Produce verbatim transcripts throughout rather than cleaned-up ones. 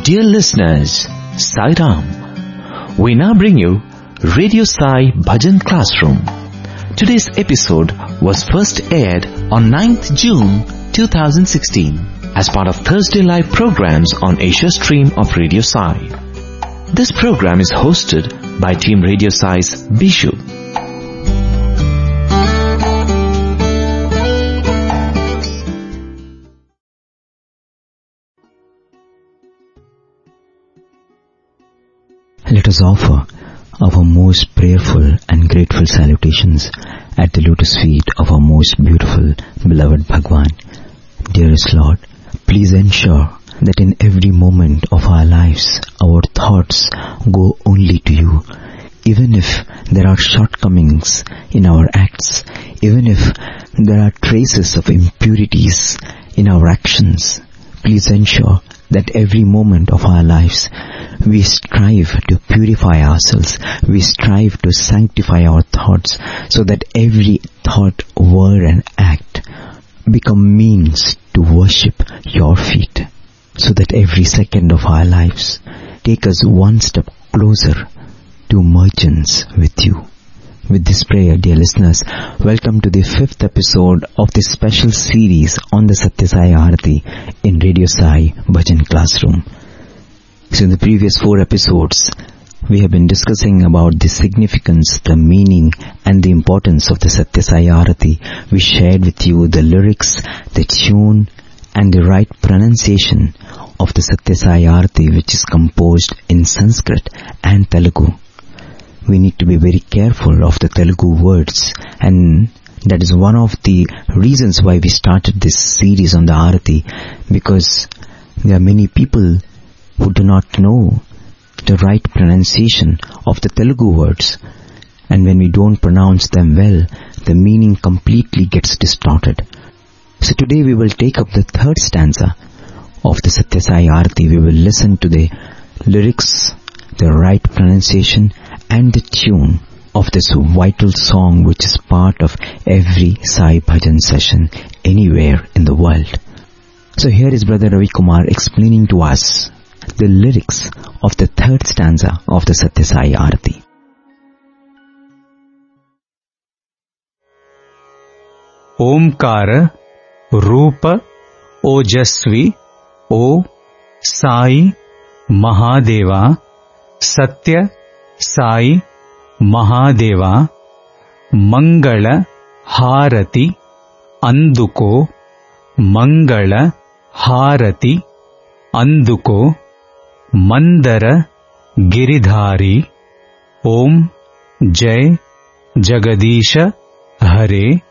Dear listeners, Sai Ram. We now bring you Radio Sai Bhajan Classroom. Today's episode was first aired on ninth June twenty sixteen as part of Thursday Live programs on Asia Stream of Radio Sai. This program is hosted by Team Radio Sai's Bishu. Let us offer our most prayerful and grateful salutations at the lotus feet of our most beautiful, beloved Bhagwan. Dearest Lord, please ensure that in every moment of our lives, our thoughts go only to you. Even if there are shortcomings in our acts, even if there are traces of impurities in our actions, please ensure that every moment of our lives we strive to purify ourselves, we strive to sanctify our thoughts so that every thought, word and act become means to worship your feet, so that every second of our lives take us one step closer to mergence with you. With this prayer, dear listeners, welcome to the fifth episode of this special series on the Satya Sai Arati in Radio Sai Bhajan Classroom. So in the previous four episodes, we have been discussing about the significance, the meaning and the importance of the Satya Sai Arati. We shared with you the lyrics, the tune and the right pronunciation of the Satya Sai Arati, which is composed in Sanskrit and Telugu. We need to be very careful of the Telugu words, and that is one of the reasons why we started this series on the Arati, because there are many people who do not know the right pronunciation of the Telugu words, and when we don't pronounce them well, the meaning completely gets distorted. So today we will take up the third stanza of the Satya Sai Arati. We will listen to the lyrics, the right pronunciation and the tune of this vital song, which is part of every Sai Bhajan session anywhere in the world. So here is Brother Ravi Kumar explaining to us the lyrics of the third stanza of the Satya Sai Arati. Omkara Rupa Ojasvi O Sai Mahadeva Satya Sai Mahadeva Mangala Harati Anduko Mangala Harati Anduko Mandara Giridhari Om Jai Jagadisha Hare.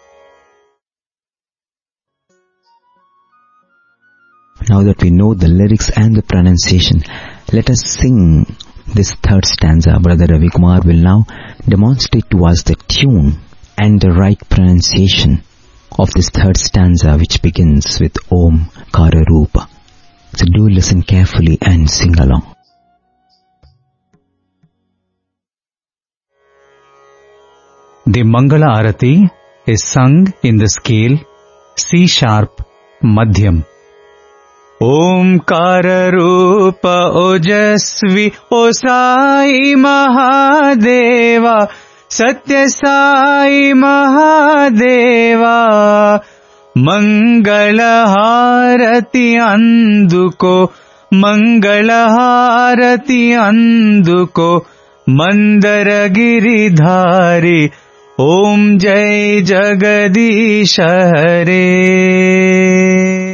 Now that we know the lyrics and the pronunciation, let us sing this third stanza. Brother Ravi Kumar will now demonstrate to us the tune and the right pronunciation of this third stanza, which begins with Om Kara Rupa. So do listen carefully and sing along. The Mangala Arati is sung in the scale C sharp Madhyam. Omkara Rupa Ojasvi O Sai Mahadeva Satya Sai Mahadeva Mangala Harati Anduko Mangala Harati Anduko Mandara Giridhari Om Jai Jagadisha Hare.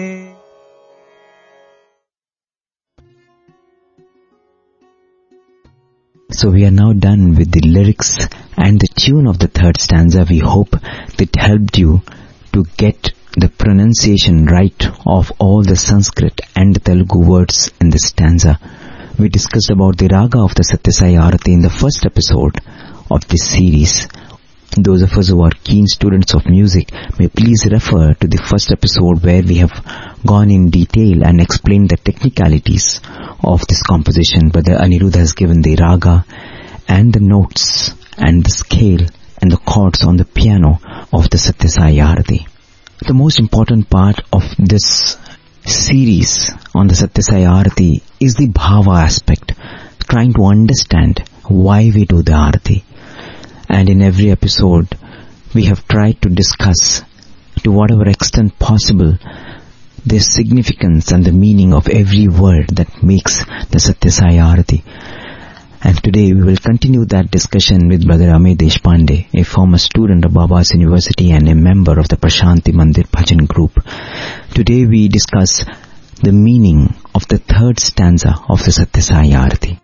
So we are now done with the lyrics and the tune of the third stanza. We hope that helped you to get the pronunciation right of all the Sanskrit and the Telugu words in this stanza. We discussed about the raga of the Satya Sai Arati in the first episode of this series. Those of us who are keen students of music may please refer to the first episode, where we have gone in detail and explained the technicalities of this composition. Brother Anirudh has given the raga and the notes and the scale and the chords on the piano of the Satya Sai Arati. The most important part of this series on the Satya Sai Arati is the bhava aspect, trying to understand why we do the arati. And in every episode, we have tried to discuss, to whatever extent possible, the significance and the meaning of every word that makes the Satya Sai Arati. And today we will continue that discussion with Brother Amey Deshpande, a former student of Baba's University and a member of the Prashanti Mandir Bhajan group. Today we discuss the meaning of the third stanza of the Satya Sai Arati.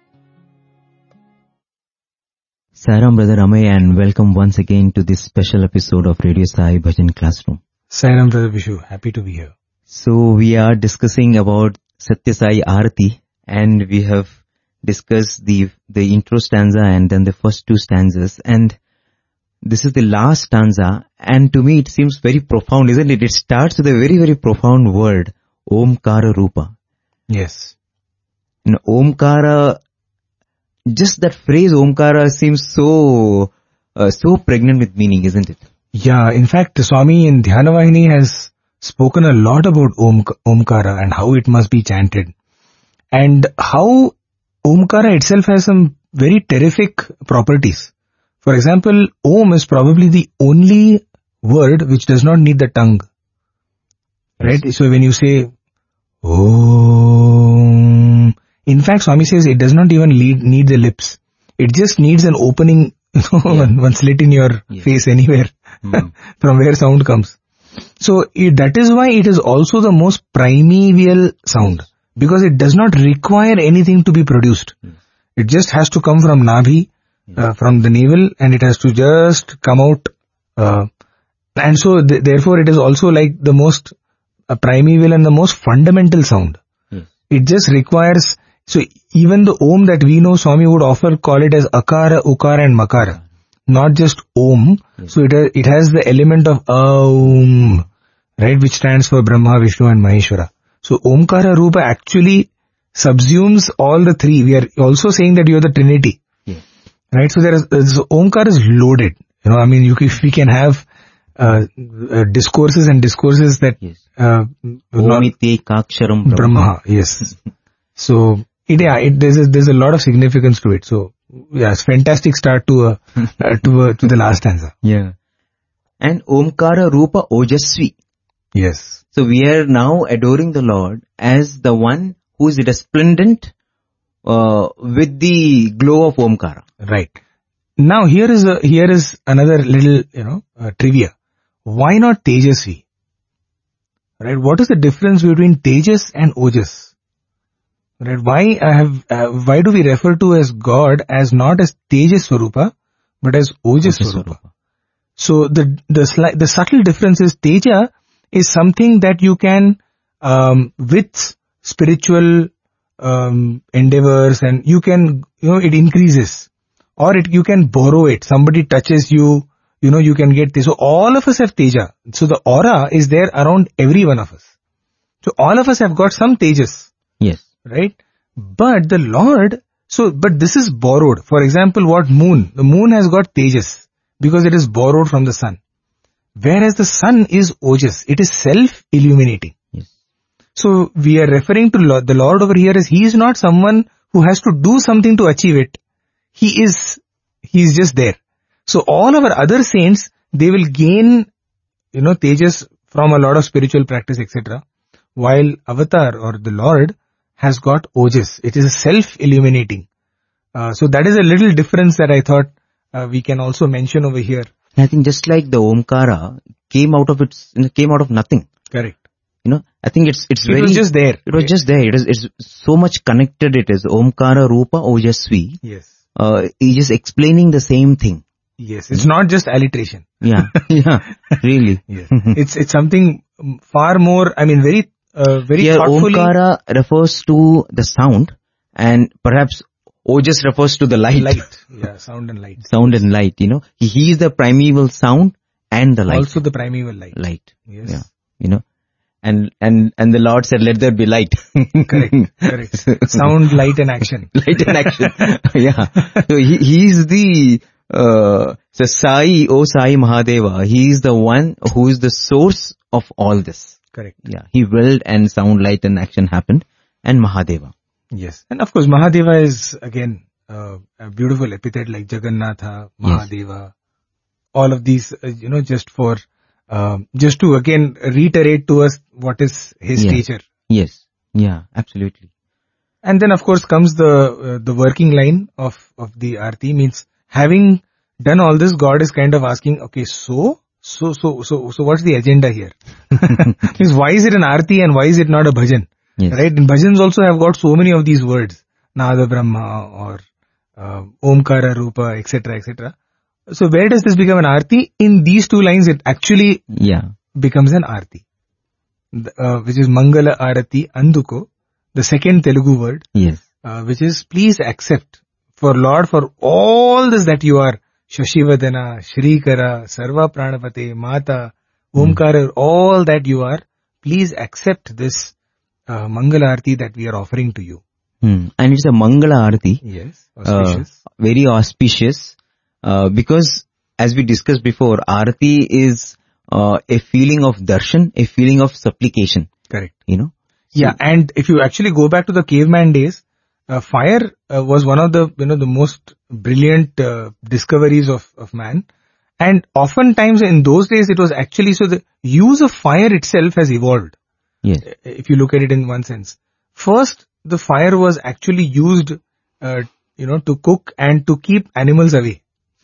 Sairam, Brother Amey, and welcome once again to this special episode of Radio Sai Bhajan Classroom. Sairam, Brother Vishu, happy to be here. So we are discussing about Satya Sai Arati, and we have discussed the the intro stanza and then the first two stanzas, and this is the last stanza, and to me it seems very profound, isn't it? It starts with a very, very profound word, Omkara Rupa. Yes. And Omkara, just that phrase Omkara seems so, uh, so pregnant with meaning, isn't it? Yeah, in fact, the Swami in Dhyanavahini has spoken a lot about Om, Omkara and how it must be chanted. And how Omkara itself has some very terrific properties. For example, Om is probably the only word which does not need the tongue. Right? Yes. So when you say Om, in fact, Swami says it does not even need, need the lips. It just needs an opening, you know, yeah. one, one slit in your yeah. face anywhere mm. from where sound comes. So it, that is why it is also the most primeval sound. Because it does not require anything to be produced. Yes. It just has to come from Nabhi, yes. uh, from the navel, and it has to just come out. Uh, and so th- therefore it is also like the most uh, primeval and the most fundamental sound. Yes. It just requires, so even the Om that we know, Swami would often call it as Akara, Ukara and Makara. Not just Om. Yes. So it, ha- it has the element of Aum, right, which stands for Brahma, Vishnu and Maheshwara. So Omkara Rupa actually subsumes all the three. We are also saying that you are the Trinity. Yes. Right? So there is, so Omkara is loaded. You know, I mean, you, if we can have uh, uh, discourses and discourses that yes. uh, Omite Kaksharam Brahma. Brahma. Yes. So it, yeah, it, there's a, there's a lot of significance to it. So yeah, it's fantastic start to a, uh, to a, to the last stanza. Yeah. And Omkara Rupa Ojasvi. Yes. So we are now adoring the Lord as the one who is resplendent uh, with the glow of Omkara. Right. Now here is a, here is another little, you know, uh, trivia. Why not Tejasvi? Right. What is the difference between Tejas and Ojas? Right. Why I have, uh, why do we refer to as God as not as Tejas Swarupa, but as Ojas Swarupa? So the, the, sli- the subtle difference is Teja is something that you can, um, with spiritual, um, endeavors, and you can, you know, it increases. Or it, you can borrow it. Somebody touches you, you know, you can get this. So all of us have Teja. So the aura is there around every one of us. So all of us have got some Tejas. Yes. Right? But the Lord, so, but this is borrowed. For example, what moon? The moon has got Tejas because it is borrowed from the sun. Whereas the sun is Ojas. It is self-illuminating. Yes. So we are referring to Lord, the Lord over here as He is not someone who has to do something to achieve it. He is, He is just there. So all our other saints, they will gain, you know, Tejas from a lot of spiritual practice, et cetera. While Avatar or the Lord has got Ojas. It is self-illuminating. Uh, so that is a little difference that I thought uh, we can also mention over here. I think just like the Omkara came out of its, came out of nothing. Correct. You know, I think it's, it's it very... It was just there. It was just there. It is, it's so much connected it is. Omkara Rupa Ojasvi. Yes. Uh, he's just explaining the same thing. Yes. It's not just alliteration. Yeah. Yeah. Really. Yes. It's, it's something far more, I mean, very, uh, very Here, thoughtfully... Omkara refers to the sound, and perhaps Ojas refers to the light. Light. Yeah, sound and light. Sound and light, you know. He, he is the primeval sound and the light. Also the primeval light. Light. Yes. Yeah. You know. And, and, and the Lord said, let there be light. Correct. Correct. Sound, light and action. Light and action. Yeah. So he, he is the, uh, so Sai, O Sai Mahadeva, he is the one who is the source of all this. Correct. Yeah. He willed and sound, light and action happened. And Mahadeva. Yes. And of course, Mahadeva is again uh, a beautiful epithet like Jagannatha, Mahadeva, yes. All of these, uh, you know, just for, um, just to again reiterate to us what is his yes. stature. Yes. Yeah, absolutely. And then of course comes the, uh, the working line of, of the Aarti, means having done all this, God is kind of asking, okay, so, so, so, so, so what's the agenda here? Means why is it an Aarti and why is it not a bhajan? Yes. Right? And bhajans also have got so many of these words, Nada Brahma or uh, Omkara Rupa, et cetera, et cetera. So where does this become an Aarti? In these two lines, it actually yeah. becomes an Aarti, uh, which is Mangala Arati Anduko, the second Telugu word, yes, uh, which is please accept for Lord for all this that you are, Shashivadana, Shrikara, Sarva Pranapate, Mata, Omkara, mm. all that you are, please accept this uh, Mangala Arati that we are offering to you. Hmm. And it's a Mangala Arati. Yes, auspicious. Uh, very auspicious. Uh, because as we discussed before, Aarati is uh, a feeling of darshan, a feeling of supplication. Correct. You know? So, yeah, and if you actually go back to the caveman days, uh, fire uh, was one of the, you know, the most brilliant uh, discoveries of, of man. And oftentimes in those days it was actually, so the use of fire itself has evolved. Yes. If you look at it in one sense. First, the fire was actually used, uh, you know, to cook and to keep animals away.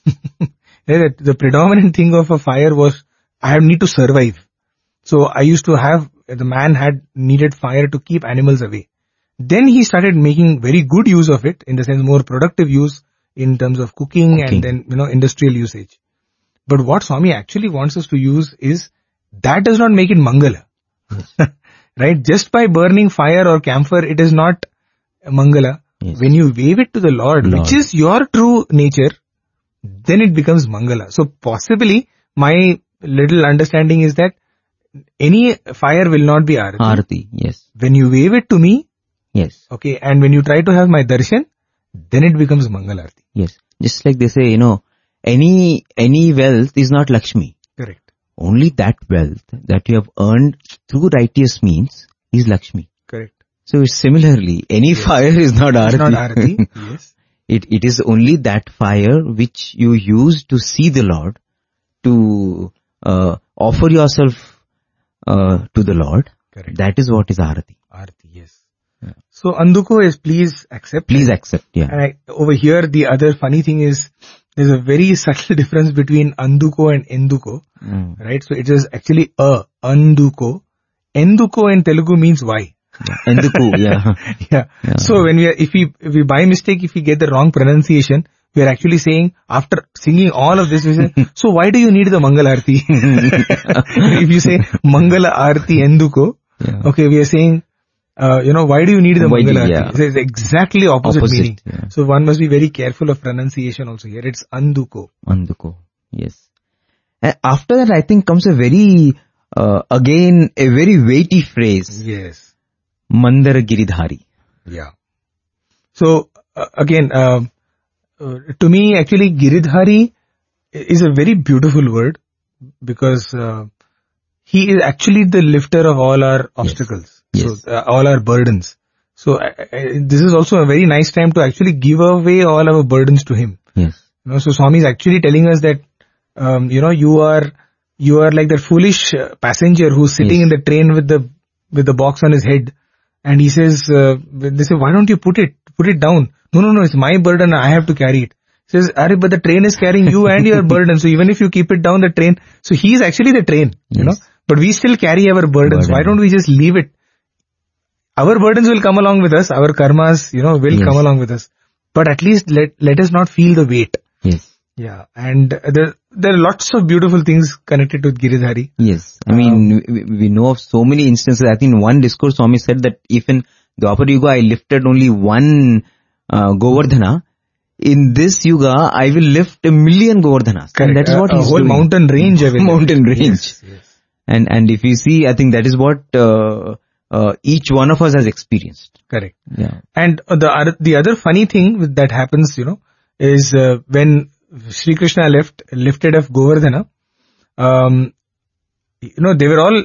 The predominant thing of a fire was, I need to survive. So I used to have, the man had needed fire to keep animals away. Then he started making very good use of it, in the sense more productive use in terms of cooking, cooking. And then, you know, industrial usage. But what Swami actually wants us to use is, that does not make it Mangala. Yes. Right? Just by burning fire or camphor, it is not Mangala. Yes. When you wave it to the Lord, Lord, which is your true nature, then it becomes Mangala. So possibly, my little understanding is that any fire will not be Aarati. Aarati, yes. When you wave it to me, yes. Okay, and when you try to have my darshan, then it becomes Mangala Aarati. Yes. Just like they say, you know, any, any wealth is not Lakshmi. Correct. Only that wealth that you have earned through righteous means is Lakshmi. Correct. So similarly, any yes. fire is not Aarati. It's not Aarati, yes. It, it is only that fire which you use to see the Lord, to uh, offer yourself uh, to the Lord. Correct. That is what is Aarati. Aarati, yes. Yeah. So Anduko is please accept. Please accept, yeah. And I, over here, the other funny thing is, there's a very subtle difference between Anduko and Enduko. Mm. Right? So it is actually a, Anduko. Enduko in Telugu means why. Yeah. Enduku, yeah. yeah. Yeah. So when we are, if we, if we by mistake, if we get the wrong pronunciation, we are actually saying, after singing all of this, we say, so why do you need the Mangala Aarti? If you say Mangala Aarti Enduko, yeah. okay, we are saying, uh, you know, why do you need the why Mangala Aarti? Yeah. It's exactly opposite, opposite meaning. Yeah. So one must be very careful of pronunciation also here. It's Anduko. Anduko, yes. And after that, I think comes a very, uh, again, a very weighty phrase. Yes. Mandara Giridhari. Yeah. So, uh, again, uh, uh, to me, actually, Giridhari is a very beautiful word, because uh, he is actually the lifter of all our obstacles, yes. Yes. So uh, all our burdens. So, uh, uh, this is also a very nice time to actually give away all our burdens to him. Yes. You know, so Swami is actually telling us that, um, you know, you are you are like that foolish uh, passenger who's sitting yes. in the train with the with the box on his head. And he says, uh, they say, why don't you put it, put it down? No, no, no, it's my burden, I have to carry it. He says, Are, but the train is carrying you and your burden, so even if you keep it down the train, so he is actually the train, yes. you know, but we still carry our burdens. Burden. Why don't we just leave it? Our burdens will come along with us, our karmas, you know, will yes. come along with us. But at least let, let us not feel the weight. Yes. Yeah, and there, there are lots of beautiful things connected with Giridhari. Yes, I mean, um, we, we know of so many instances. I think in one discourse, Swami said that if in Dwapara Yuga I lifted only one uh, Govardhana, in this Yuga I will lift a million Govardhanas. Correct. And that is what uh, he's a whole doing. mountain range. I will mountain range. Yes, yes. And and if you see, I think that is what uh, uh, each one of us has experienced. Correct. Yeah. And uh, the the other funny thing that happens, you know, is uh, when Sri Krishna left, lifted of Govardhana, um, you know, they were all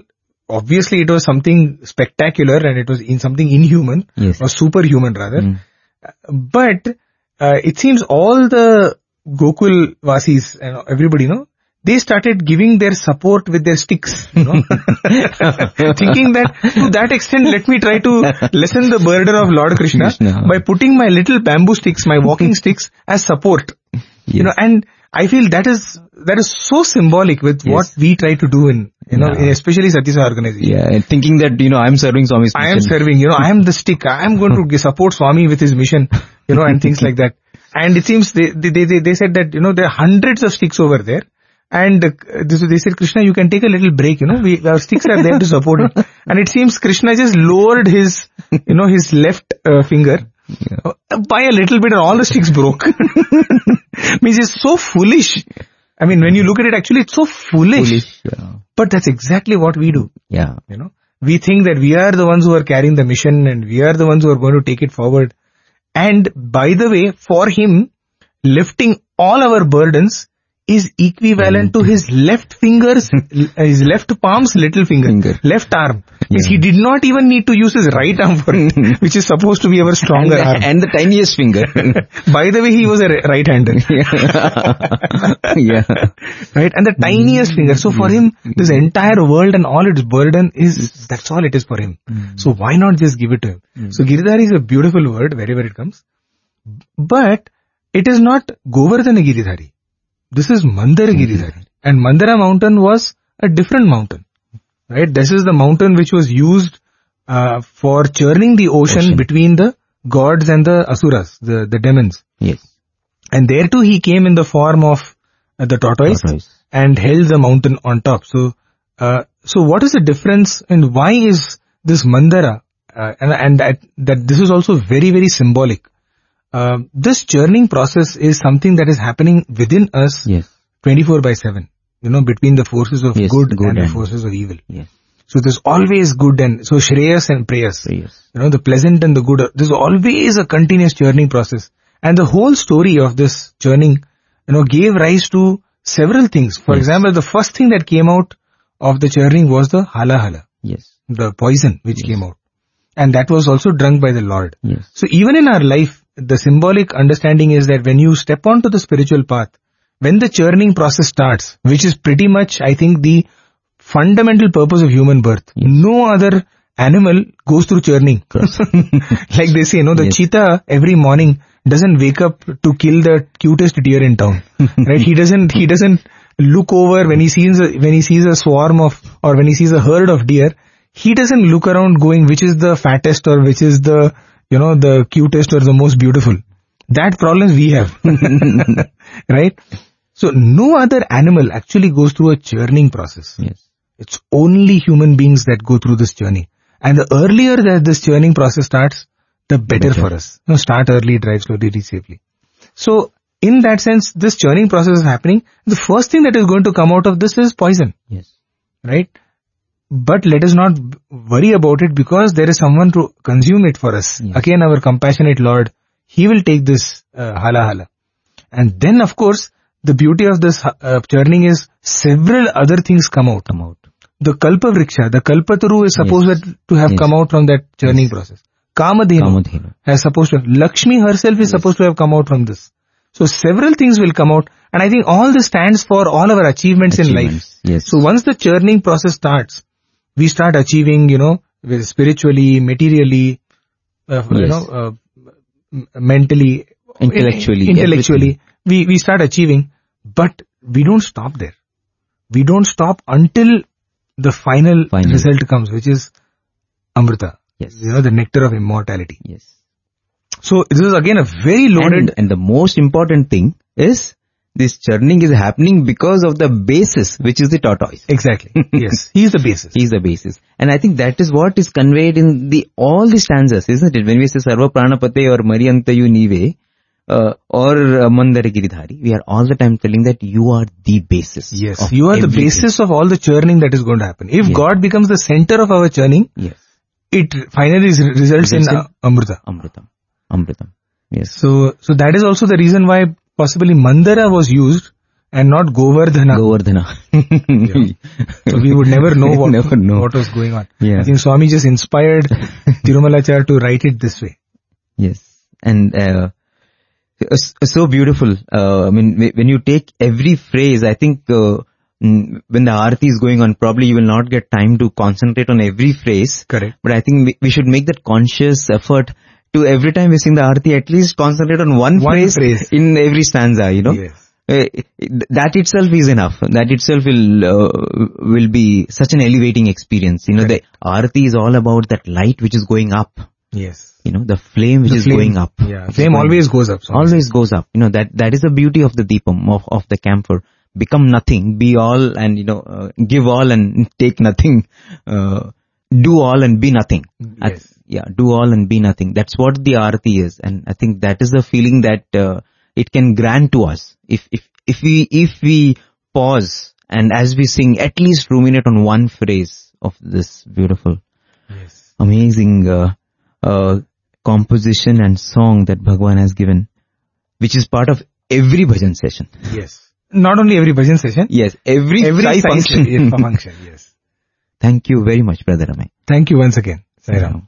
obviously it was something spectacular and it was in something inhuman, Yes. or superhuman rather. Mm. But uh, it seems all the Gokul Vasis and everybody, you know, they started giving their support with their sticks, you know, thinking that to that extent, let me try to lessen the burden of Lord Krishna, Krishna. by putting my little bamboo sticks, my walking sticks as support, you know, and I feel that is, that is so symbolic with Yes. what we try to do in, you know, Yeah. especially Satyasai organization. Yeah, and thinking that, you know, I'm serving Swami's I am mission. serving, you know, I am the stick. I am going to support Swami with his mission, you know, and things like that. And it seems they, they, they, they said that, you know, there are hundreds of sticks over there. And uh, this, they said, Krishna, you can take a little break, you know, we, our sticks are there to support it. And it seems Krishna just lowered his, you know, his left uh, finger Yeah. uh, by a little bit and all the sticks broke. Means it's so foolish. I mean, when you look at it, actually, it's so foolish. Foolish, yeah. But that's exactly what we do. Yeah. You know, we think that we are the ones who are carrying the mission and we are the ones who are going to take it forward. And by the way, for him, lifting all our burdens is equivalent to his left fingers, his left palm's little finger, Finger. left arm. Means Yeah. he did not even need to use his right arm for it, which is supposed to be our stronger and, arm. and the tiniest finger. By the way, he was a right-hander. Yeah. Right? And the tiniest finger. So for him, this entire world and all its burden is, that's all it is for him. So why not just give it to him? So Giridhari is a beautiful word wherever it comes. But it is not Govardhana Giridhari. This is Mandara Giridhari. And Mandara mountain was a different mountain. Right? This is the mountain which was used uh, for churning the ocean, Ocean. between the gods and the asuras, the, the demons. Yes. And there too he came in the form of uh, the tortoise, Tortoise. and held the mountain on top. So, uh, so what is the difference and why is this Mandara, uh, and, and that, that this is also very, very symbolic. Uh, this churning process is something that is happening within us Yes. twenty-four by seven, you know, between the forces of Yes, good, good and, the and- forces of evil. Yes. So there's always good and, so Shreyas and Prayas. Yes. You know, the pleasant and the good, there's always a continuous churning process. And the whole story of this churning, you know, gave rise to several things. For Yes. example, the first thing that came out of the churning was the hala hala, Yes. the poison which Yes. came out. And that was also drunk by the Lord. Yes. So even in our life, the symbolic understanding is that when you step onto the spiritual path, when the churning process starts, which is pretty much, I think, the fundamental purpose of human birth. Yes. No other animal goes through churning. Like they say, no, the Yes. cheetah every morning doesn't wake up to kill the cutest deer in town. Right? He doesn't, he doesn't look over when he sees a, when he sees a swarm of, or when he sees a herd of deer, he doesn't look around going which is the fattest or which is the, you know, the cutest or the most beautiful. That problem we have. Right? So no other animal actually goes through a churning process. Yes. It's only human beings that go through this journey. And the earlier that this churning process starts, the better, Better. for us. You know, start early, drive slowly, reach safely. So in that sense, this churning process is happening. The first thing that is going to come out of this is poison. Yes. Right? But let us not worry about it because there is someone to consume it for us. Yes. Again, our compassionate Lord, He will take this uh, hala hala. And then of course, the beauty of this uh, churning is several other things come out. Come out. The Kalpavriksha, the Kalpataru is supposed Yes. that- to have Yes. come out from that churning Yes. process. Kamadhenu Kamadhenu. has supposed to have, Lakshmi herself is Yes. supposed to have come out from this. So several things will come out, and I think all this stands for all our achievements, in life. Achievements. Yes. So once the churning process starts, we start achieving, you know, with spiritually, materially, uh, you Yes. know, uh, m- mentally, Intellectually, intellectually, we, we start achieving, but we don't stop there. We don't stop until the final, Final. result comes, which is Amrita. Yes. You know, the nectar of immortality. Yes. So this is again a very loaded. And, and the most important thing is this churning is happening because of the basis, which is the tortoise. Exactly. Yes. He is the basis. He is the basis. And I think that is what is conveyed in the all the stanzas, isn't it? When we say Sarva Pranapate or Mariantayu Nive, uh, or uh, Mandara Giridhari, we are all the time telling that you are the basis. Yes. of You are the everything. basis of all the churning that is going to happen. If Yes. God becomes the center of our churning, Yes. it finally results Results in in- uh, Amrita. Amritam. Amritam. Yes. So, so that is also the reason why possibly Mandara was used and not Govardhana. Govardhana. Yeah. So we would never know what, never know. what was going on. Yeah. I think Swami just inspired Tirumalachar to write it this way. Yes. And uh, so beautiful. Uh, I mean, when you take every phrase, I think uh, when the Aarti is going on, probably you will not get time to concentrate on every phrase. Correct. But I think we should make that conscious effort to every time we sing the Aarti, at least concentrate on one, one phrase, phrase in every stanza, you know. Yes. Uh, that itself is enough. That itself will uh, will be such an elevating experience. You know, Correct. The Aarti is all about that light which is going up. Yes. You know, the flame which the is flame, going up. Yeah, flame going, always goes up. Always says. goes up. You know, that, that is the beauty of the Deepam, of, of the camphor. Become nothing, be all and, you know, uh, give all and take nothing. Uh, do all and be nothing. Yes. At, yeah, do all and be nothing. That's what the Aarti is. And I think that is the feeling that uh, it can grant to us. If, if, if we, if we pause and as we sing, at least ruminate on one phrase of this beautiful, yes. amazing, uh, uh, composition and song that Bhagwan has given, which is part of every bhajan session. Yes. Not only every bhajan session. Yes, every, every function. Yes, function. Yes. Thank you very much, Brother Amey. Thank you once again. Sai Ram.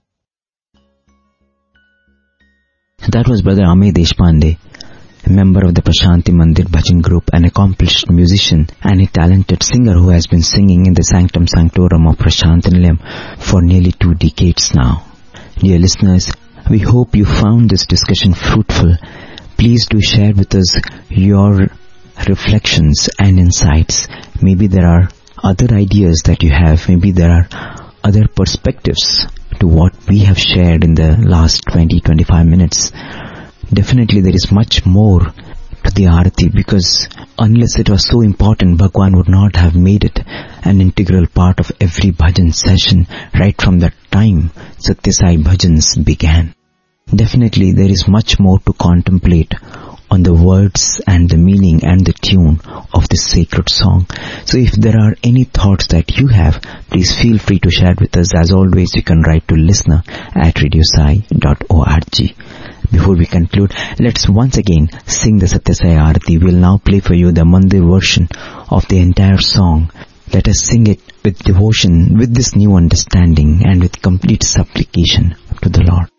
That was Brother Amey Deshpande, a member of the Prashanti Mandir Bhajan group, an accomplished musician and a talented singer who has been singing in the Sanctum Sanctorum of Prashanti Nilayam for nearly two decades now. Dear listeners, we hope you found this discussion fruitful. Please do share with us your reflections and insights. Maybe there are other ideas that you have. Maybe there are other perspectives to what we have shared in the last twenty to twenty-five minutes. Definitely there is much more to the Aarti, because unless it was so important, Bhagwan would not have made it an integral part of every bhajan session right from the time Satya Sai bhajans began. Definitely there is much more to contemplate on the words and the meaning and the tune of this sacred song. So if there are any thoughts that you have, please feel free to share with us. As always, you can write to listener at radio sai dot org. Before we conclude, let's once again sing the Satya Sai Aarti. We'll now play for you the Mandir version of the entire song. Let us sing it with devotion, with this new understanding, and with complete supplication to the Lord.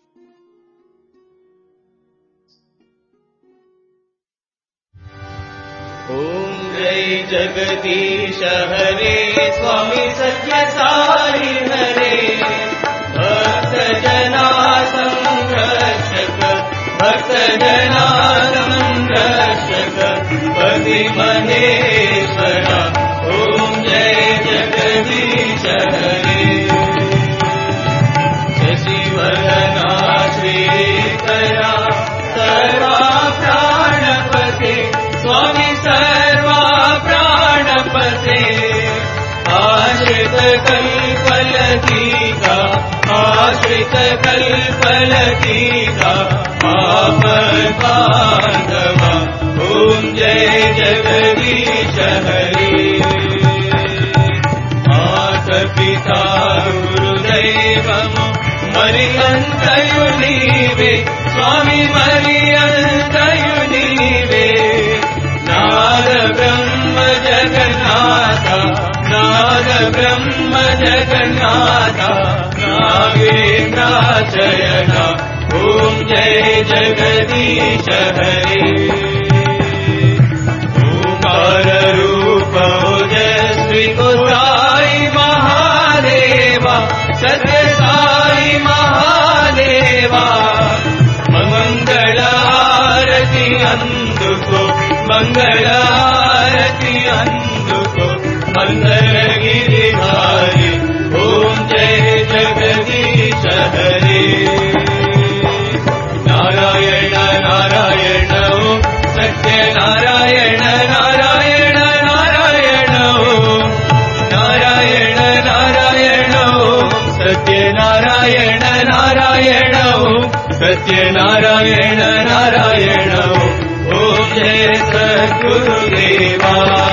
Om Jai Jagadish Hare Swami Satya Sai Hare Bhakta Jana Samrakshaka Bhakta Jana Samrakshaka Pati Maheshwara Om Jai Jagadish Hare Shashivardhana Shritara Sarva Pranapate Swami Sarva Pranapate Ashrita Kalpalatika Ashrita Kalpalatika Apad-Bandhava Om Jai Jagadish Hare Mata Pita Gurudevam Mariyantayu Nive Swami Mariyantayu Nive Nada Brahma Jagannatha Nada Brahma Jagannatha Nagendra Shayana Om Jai Jagadish Hare Omkara Rupa Ojasvi Sai Mahadeva Satya Sai Mahadeva Mangala Arati Anduko Mangala Arati Anduko Mandala Giridhari Om Jai Jagadish Hare Narayana Narayana Om Satya Narayana Narayana Narayana Om Narayana Narayana Om Satya Narayana Narayana Om Satya Narayana Narayana Om Jai Sadgurudeva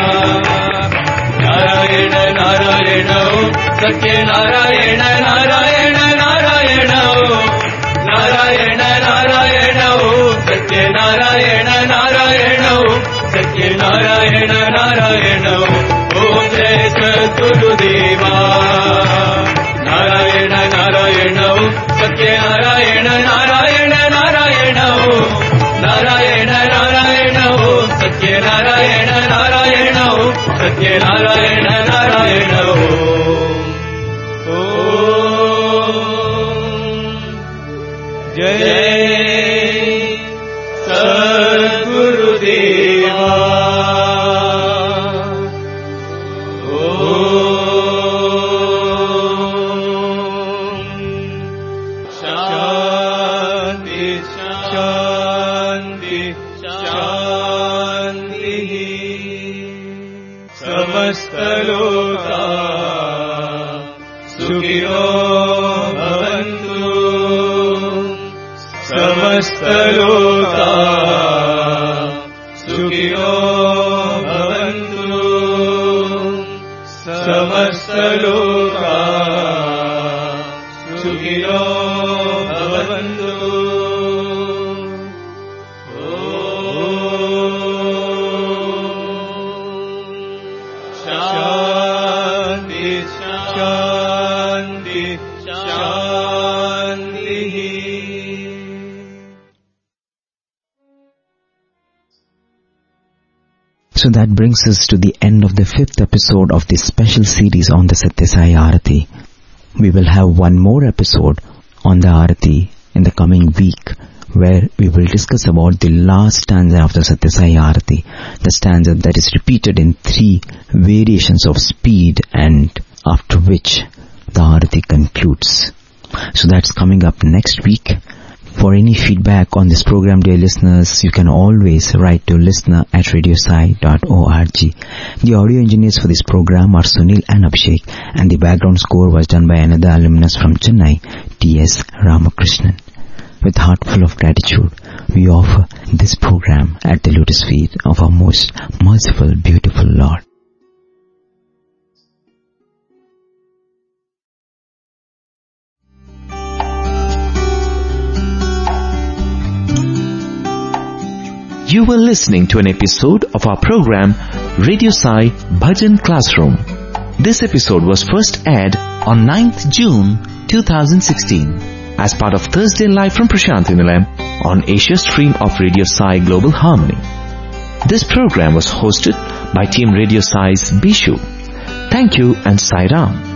Narayana Narayana Om Satya Narayana Narayana Narayana Om Narayana Narayana Om Satya Narayana Narayana Om Satya Narayana सुखिनो भवन्तु समस्तलोका सुखिनो भवन्तु समस्तलोका सुखिनो भवन्तु So that brings us to the end of the fifth episode of this special series on the Satya Sai Arati. We will have one more episode on the Arati in the coming week, where we will discuss about the last stanza of the Satya Sai Arati, the stanza that is repeated in three variations of speed, and after which the Arati concludes. So that's coming up next week. For any feedback on this program, dear listeners, you can always write to listener at radiosai dot org. The audio engineers for this program are Sunil and Abhishek, and the background score was done by another alumnus from Chennai, T S Ramakrishnan. With heart full of gratitude, we offer this program at the lotus feet of our most merciful, beautiful Lord. You were listening to an episode of our program Radio Sai Bhajan Classroom. This episode was first aired on ninth June twenty sixteen as part of Thursday Live from Prashanthi Nilayam on Asia Stream of Radio Sai Global Harmony. This program was hosted by Team Radio Sai's Bishu. Thank you and Sai Ram.